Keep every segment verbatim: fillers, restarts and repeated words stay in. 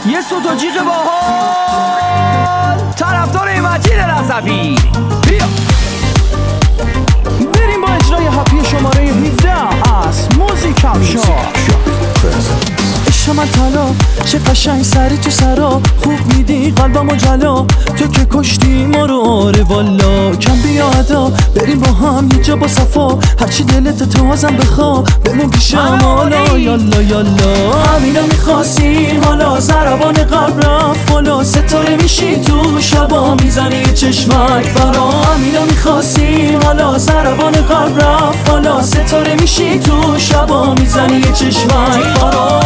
یه صوت و جیغ باحال طرفدار مجید رضوی بیا بریم با اجرای هپی شماره هفده از موزیک افشار. عشق من طلا چه قشنگ سری تو سرا، خوب میدی قلبمو جلا، تو که کشتی ما رو آره والا. کم بیا ادا بریم با هم یه جا با صفا، هرچی دلت تو ازم بخوا بمون پیشم حالا یالا یالا. همینو میخواستیم حالا ضربان قلب رفت حالا، ستاره میشی تو شبا میزنی چشمک برا. همینو میخواستیم حالا ضربان قلب رفت حالا، ستاره میشی تو شبا میزنی چشمک برا.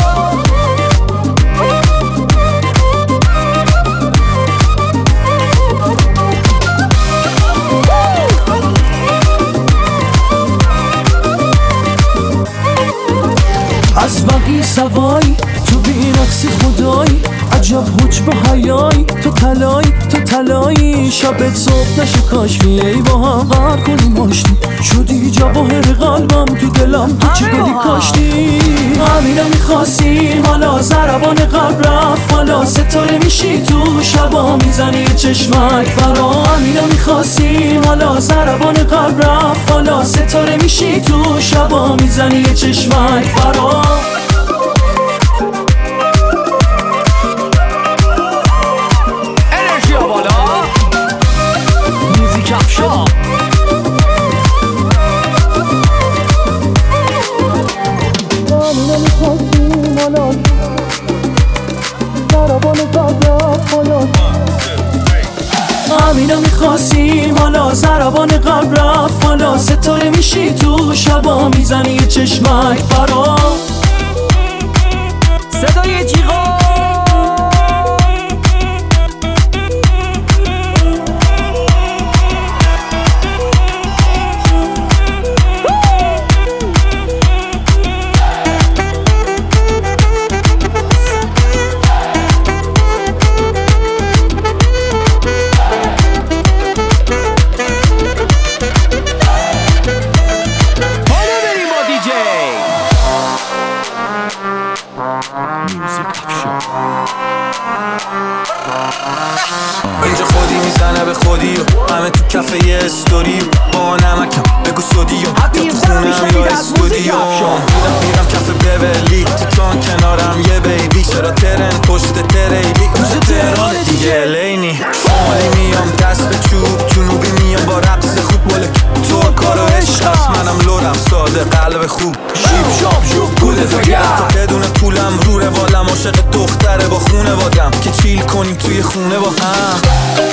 از بقی سوای تو بینقصی خدای، عجب حج به حیای تو تلای تو تلایی. شبت صبح نشه کاش بیایی با هم غر کنیم آشتی، شدی جواهر قلبم تو دلم تو چی گلی کاشتی. همینو میخواستیم حالا ضربان قلب رفت حالا، ستاره میشی تو شبا میزنی چشمک برا. همینو میخواستیم حالا ضربان قلب رفت حالا، ستاره میشی تو شبا میزنی چشمک برا. همینو میخواستیم حالا ضربان قلب رفت حالا، ستاره میشی تو شبا میزنی چشمک برا. صدای جیغا اینجا خودی میزنه به خودی و همه تو کفه یه استوری با نمکم بگو سودی و یا تو خونم یا استودیو. میرم میرم کفه بولی تو تان کنارم یه بیبی، چرا ترن پشت تریلی اونجا تهران دیگه لینی. شمالی میام دست به چوب، جنوبی میام با رقص خوب مال تو کارو عشق هست، منم لورم ساده قلب خوب شیب شاب شوب گوده زگر. تا بدون پولم رو روالم عاشق دختره با خونه وادم که چیل کنیم توی خونه با هم.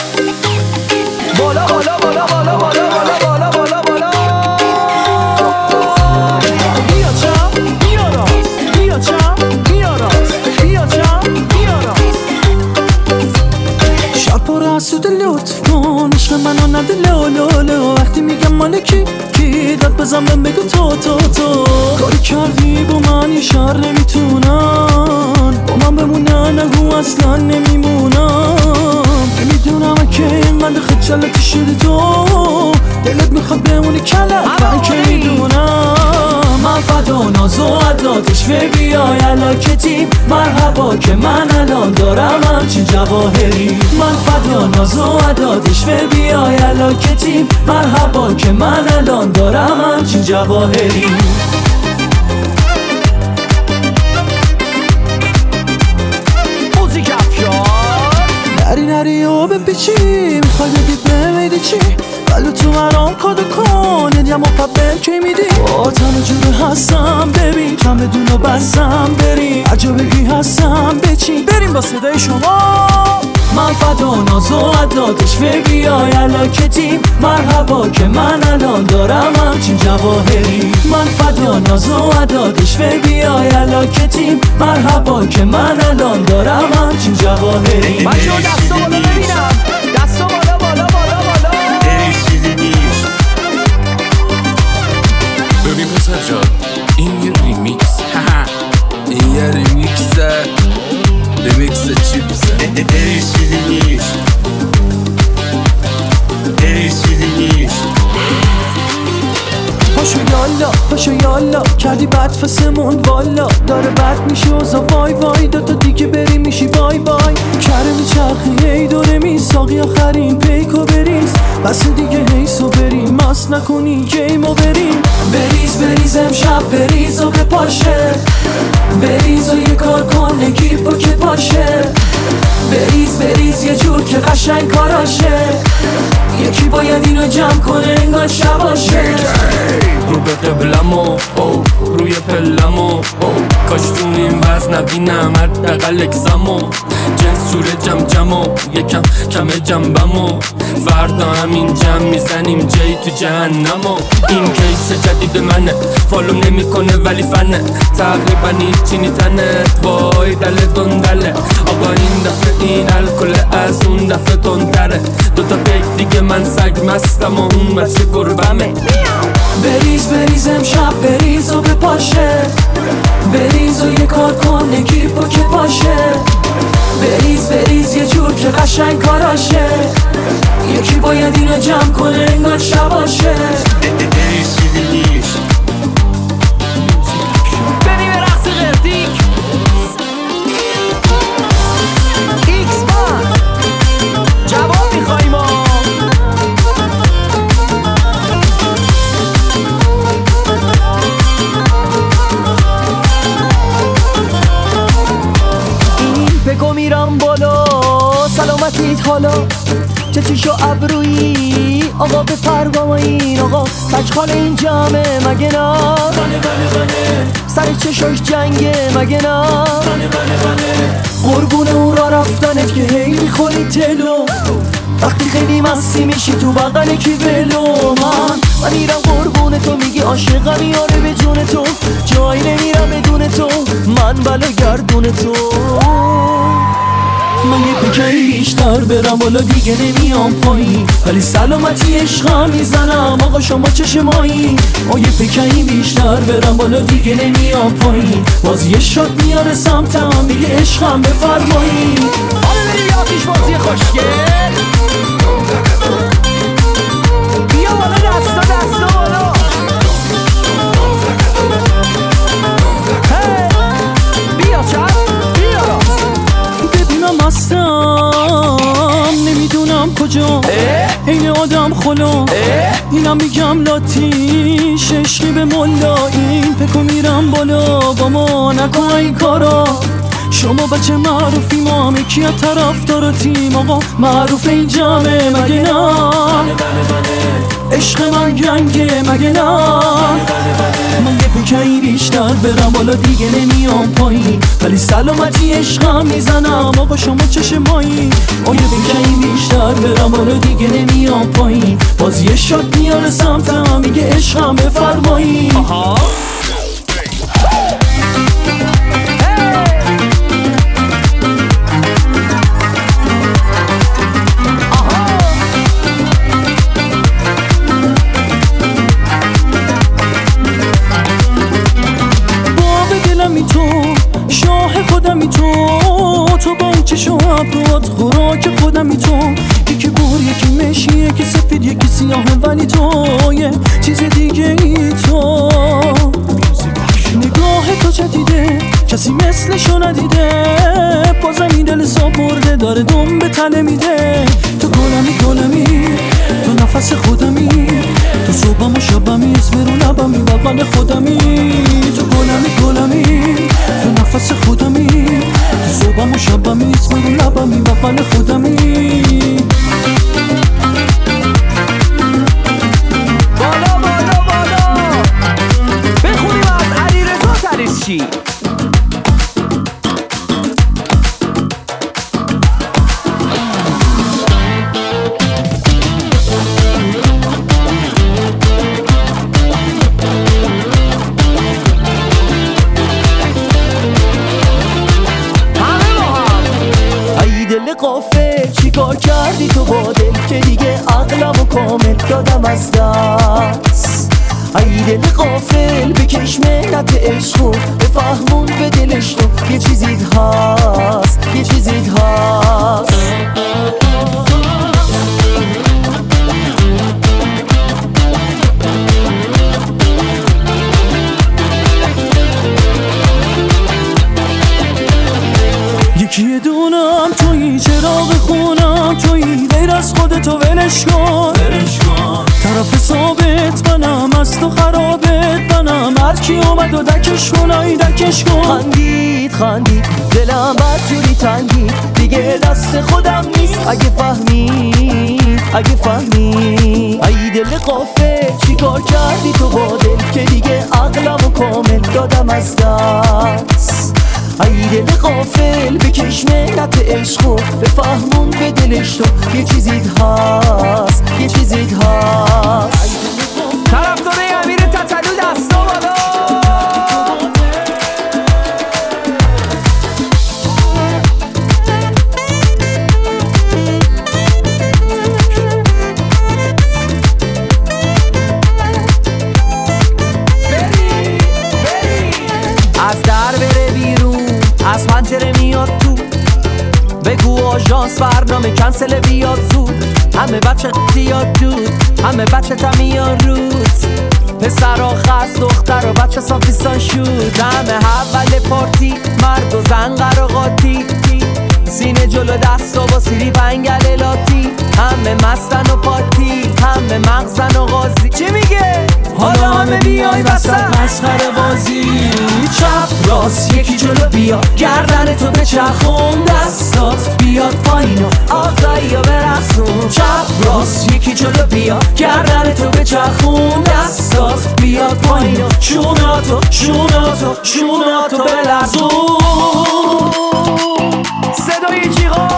بالا بالا بالا بالا بالا بالا بالا بالا بالا. بیا چم بیا راست، بیا چم بیا راست، بیا چم بیا راست. شب پر حسود لطف کن عشق منو نده لالالو، وقتی میگم مال کی کی داد بزن من بگو تو تو تو. کاری کردی با من یه شر نمیتونن با من بمونن، نگو اصلا نمیمونم. نمیدونم که اینقدر خجالتی شدی تو، دلت میخواد بمونی کلک من که میدونم. من فدا ناز و عداتش و بیای علاکتیم مرحبا که من الان دارم همچین جواهری. من فدا ناز و عداتش و بیای علاکتیم مرحبا که من الان دارم همچین جواهری. موزیک افشار. نری نری و بپیچی میخوای بگی بمیدی چی، ولی تو مرام کادو کن ادیم و پبل که میدی. با تن جور هستم ببین کم بدون و بستم بریم عجا بگی هستم بچین بریم با صدای شما. من فدا ناز و عداتش و بیای علاکتیم مرحبا که من الان دارم همچین جواهری. من فدا ناز و عداتش و بیای علاکتیم مرحبا که من الان دارم همچین جواهری. بچه ها دستا بالا ببینم، دستا بالا بالا بالا بالا. ببین پسر جان این یه ریمیکس، این یه ریمیکسه، ریمیکس چیپسه. ای چیزی نیست، ای چیزی نیست. پاشو یالا پاشو یالا کردی بد فسمون والا داره بد میشه اوزا وای وای دوتا دیگه بری میشی بای بای کره میچرخی هی دوره می ساقی آخرین پیکو بریز بس دیگه حیثو بریم ماس نکنی گیمو بریم بریز بریز امشب بریز و بپاشه بریز و یه کار کن اکیپو که باشه بریز بریز یه جور که قشنگ کاراشه یکی باید اینو جمع کنه انگار شباشه رو به قبلمو روی پلمو کاش تو این وز نبینم حداقل اکزمو جنس جوره جم جمو یکم کم جنبمو فردا همین جمع میزنیم جی تو جهنمو این کیس جدید منه فالو نمیکنه ولی فنه تقریبا هیچی نیتنت وای دل دندله آقا این دفعه این الکل از اون دفعه تندره دوتا پیک دیگه من سگ مستم و اون بچه گربمه بریز بریز امشب بریز و بپاشه بریز و یه کار کن اکیپو که باشه بریز بریز یه جور که قشنگ کاراشه یکی باید اینو جمع کنه انگار شباشه بریم رقص قرتیک ایکس بار جواب میخواییم بگو میرم بالا سلامتیت حالا چه چیش و ابرویی آقا به پرگام این آقا تجخال این جمعه مگه نه سر چشاش جنگه مگه نه قربون اون را رفتنت که هی میخوری تلو وقتی خیلی مستی میشی تو بغل کی ولو من من میرم قربون تو میگی عاشقم یاره به جون تو جایی نمیرم بدون تو من بلا گردون تو من یه پکری بیشتر برم بالا دیگه نمیام پایین ولی سلامتی عشقم میزنم آقا شما چشمایی ما یه پکری بیشتر برم بالا دیگه نمیام پایین باز یه شات میاره سمتم میگه عشقم بفرمایی حالا بریم یه آتیش بازی خوشگل بیا بالا دستا دستا بالا بیا چپ بیا راست ببینم هستم نمیدونم کجا این آدم خلا اینم میگم لاتیش عشقی به ملا این پکو میرم بالا با ما نکن این کارا شما بچه معروفی ما همه کی از طرف داره تیم آقا معروف این جمعه مگه نه عشق من گنگه مگه نه من یه پکری بیشتر برم بالا دیگه نمیام پایین ولی سلامتی عشقم میزنم آقا شما چشمایی ما یه پکری بیشتر برم بالا دیگه نمیام پایین باز یه شات میاره سمتم میگه عشقم بفرمایی تو شاه خودمی تو تو با اون چشم ابروات خوراک خودمی تو یکی بور یکی مشی یکی سفید یکی سیاهه ولی تو یه چیز دیگه ای تو نگاه تو جدیده کسی مثلشو ندیده بازم این دل ساب مرده داره دم به تله میده تو گلمی گلمی تو نفس خودمی تو صبحم و شبمی اسم رو لبمی بغل خودمی تو گلمی گلمی تو نفس خودمی تو صبحم و شبمی اسم رو لبمی بغل خودمی بالا بالا بالا بخونیم از علیرضا طلیسچی قافل چیکار کردی تو با دل که دیگه عقلمو کامل دادم از دست ای دل قافل بکش منت عشقو بفهمون به دلش تو یه چیزید هست یه چیزید هست برش کن طرف ثابت منم، از تو خرابت منم، هر کی اومد و دکش کن آی دکش کن. خندید خندید دلم بدجوری تنگید، دیگه دست خودم نیست اگه فهمید اگه فهمید. ای دل غافل چیکار کردی تو با دل که دیگه عقلمو کامل دادم از دست. ای دل غافل بکش منت عشقو، بفهمون به دلش تو یه چیزید هست یه چیزید هست. طرفدار امیر تتلو دستا بالا. از در بره بیرون، از پنجره میاد تو، بگو آژانس برنامه کنسل بیاد زود. همه بچه زیاد دود، همه بچه تمیان روز، پسرا خست دختر و بچه سافیستان شد. همه اول پارتی مرد و زن قراقاتی، سینه جلو دستا با سیری پنگل لاتی، همه مستن و پاتی، همه مغزن و غازی. چی میگه؟ حالا همه بیای وسط مسخره بازی. چپ راست یکی جلو بیا، گردن تو بچرخون، دستات بیاد پایین و آقایی و برسون. چپ راست یکی جلو بیا، گردن تو بچرخون، دستات بیاد پایین و شوناتو شوناتو شوناتو بلرزون. صدای جیغا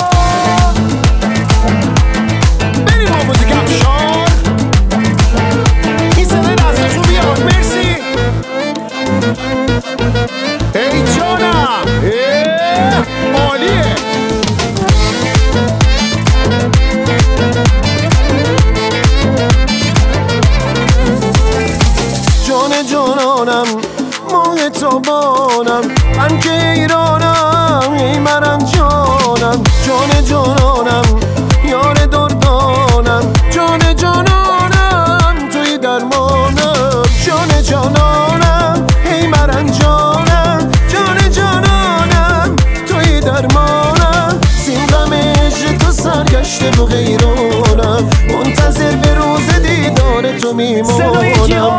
جانانم ماه تابانم، من که ایرانم ای مرم جانم. جان جانانم یار دردانم، جان جانانم توی درمانم. جان جانانم ای مرم جانم، جان جانانم توی درمانم. سینم عشق تو سرگشته و غیرانم، منتظر به روز دیدار تو میمانم.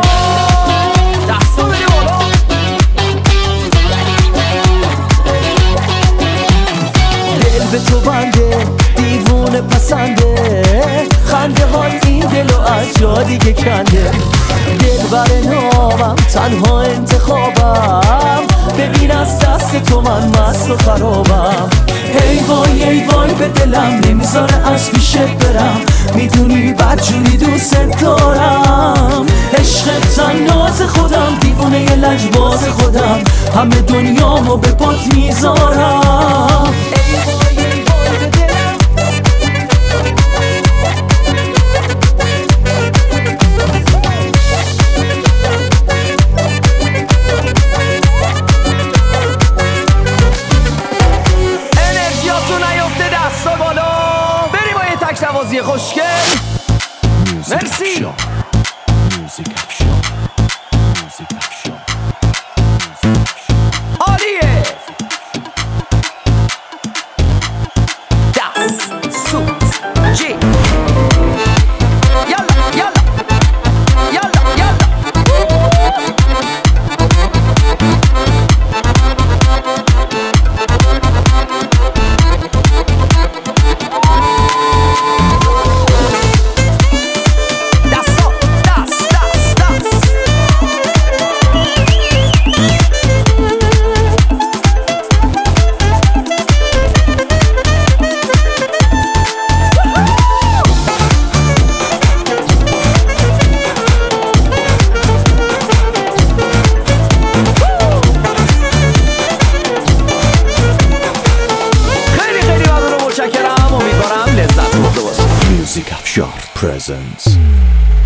به تو بنده دیوونه پسنده، خنده های این دلو از جا دیگه کنده. دل بر نامم تنها انتخابم، ببین از دست تو من مست و خرابم. ای وای ای وای به دلم نمیذاره از پیشت برم، میدونی بدجوری دوست دارم. عشق تناز خودم، دیوونه ی لجباز خودم، همه دنیامو به پات میذارم. نوازی خوشگل. مرسی. عالیه. دست سوت جی یالا یالا یالا یالا. Music Afshar presents